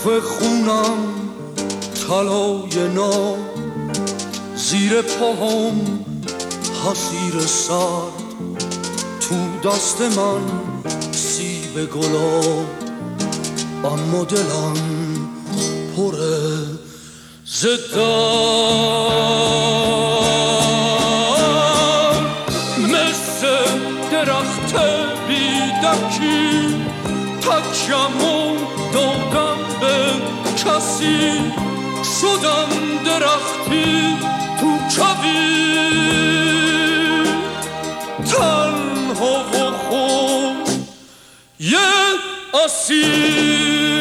توف خونم طلای ناب، زیر پاهم حصیر سرد، تو دست من سیب گلاب، اما دلم پره ز درد. مثل درخت بیدکی تکیمو دادم به کسی، شدم درختی تو کویر، تنها و خود یه اسیر.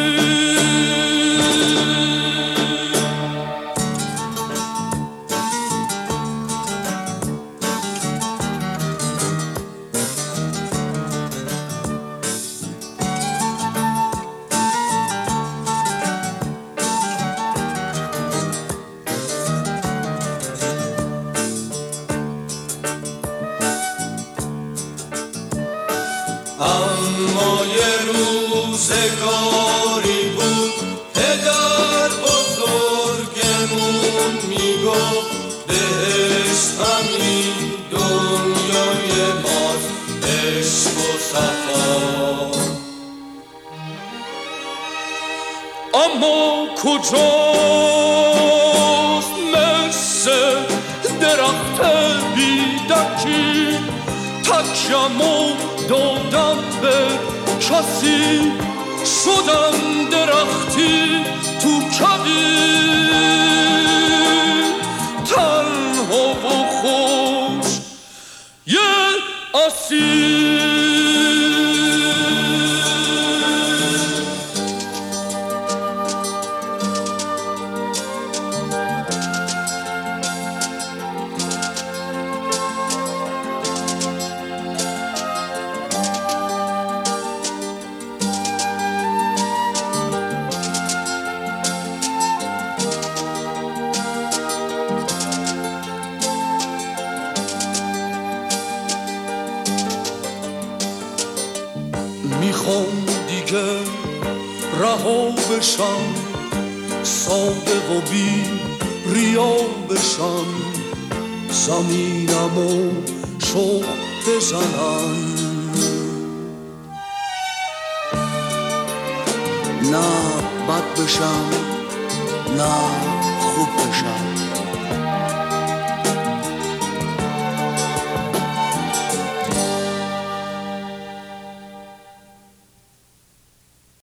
اما یه روزگاری بود پدر بزرگمون میگفت بهشت همین دنیای ماست، عشق و صفا. اما کجاست مثل درخت بیدکی تکیمو دادم به کسی، شدم درختی تو کویر، تنها و خوش یه اسیر. میخوام دیگه رها بشم، ساده و بی ریا بشم، زمینمو شوق بزنم، نه بد بشم نه خوب بشم.